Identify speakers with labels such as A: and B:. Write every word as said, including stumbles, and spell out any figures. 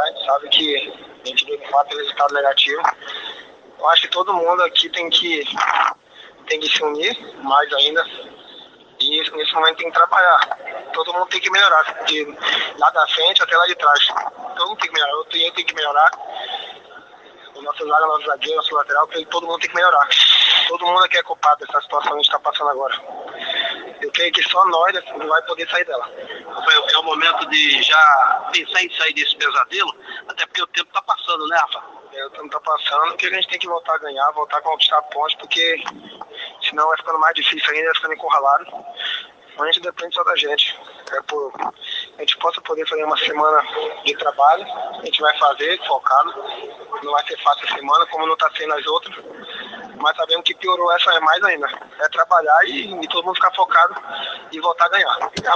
A: A gente sabe que a gente veio com quatro resultados negativos. Eu acho que todo mundo aqui tem que, tem que se unir mais ainda. E nesse momento tem que trabalhar. Todo mundo tem que melhorar. De lá da frente até lá de trás. Todo mundo tem que melhorar. Eu tenho, eu tenho que melhorar. O nosso zaga, nosso zagueiro, nosso lateral, todo mundo tem que melhorar. Todo mundo aqui é culpado dessa situação que a gente está passando agora. Eu creio que só nós não vai poder sair dela.
B: Rafael, é o momento de já pensar em sair desse pesadelo, até porque o tempo está passando, né, Rafa?
A: É, o tempo está passando, porque a gente tem que voltar a ganhar, voltar a conquistar pontos, porque senão vai ficando mais difícil ainda, vai ficando encurralado. A gente depende só da gente. É por, a gente possa poder fazer uma semana de trabalho, a gente vai fazer, focado. Não vai ser fácil a semana, como não está sendo as outras. Mas sabemos que piorou essa mais ainda. É trabalhar e, e todo mundo ficar focado e voltar a ganhar.